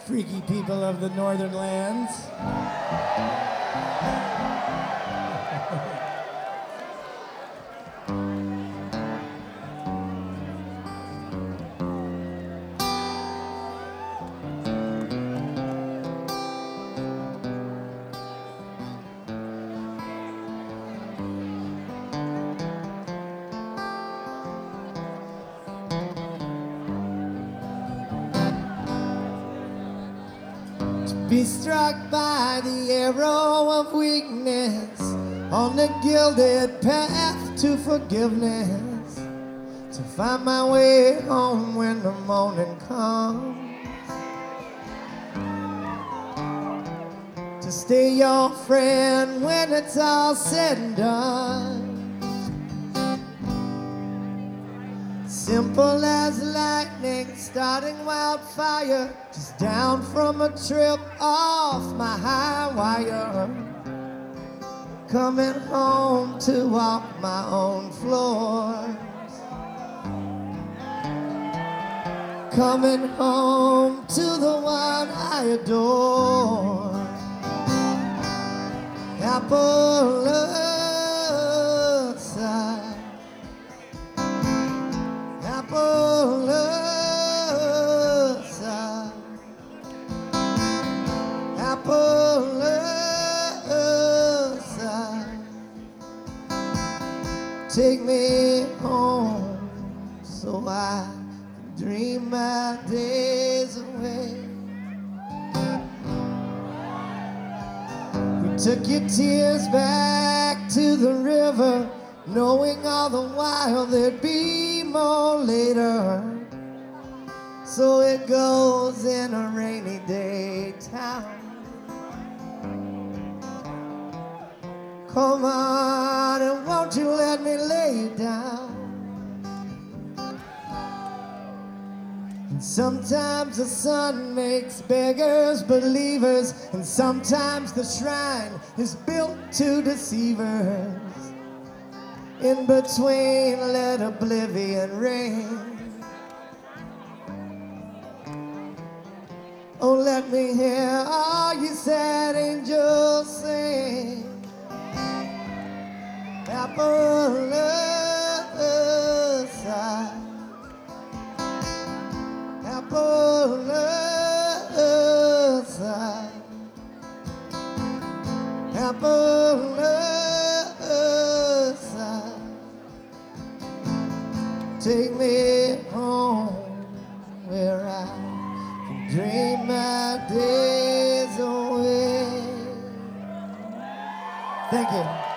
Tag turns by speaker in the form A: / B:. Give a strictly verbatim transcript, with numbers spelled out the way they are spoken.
A: freaky people of the northern lands. Be struck by the arrow of weakness on the gilded path to forgiveness, to find my way home when the morning comes, to stay your friend when it's all said and done. Simple as lightning, starting wildfire, just down from a trip off my high wire. Coming home to walk my own floors. Coming home to the one I adore. Appaloosa. Appaloosa, Appaloosa, take me home so I can dream my days away. We took your tears back to the river, knowing all the while there'd be more later. So it goes in a rainy day town. Come on, and won't you let me lay you down? And sometimes the sun makes beggars believers, and sometimes the shrine is built to deceivers. In between, let oblivion reign. Oh, let me hear all you sad angels sing. Appaloosa, Appaloosa, Appaloosa, take me home where I can dream my days away. Thank you.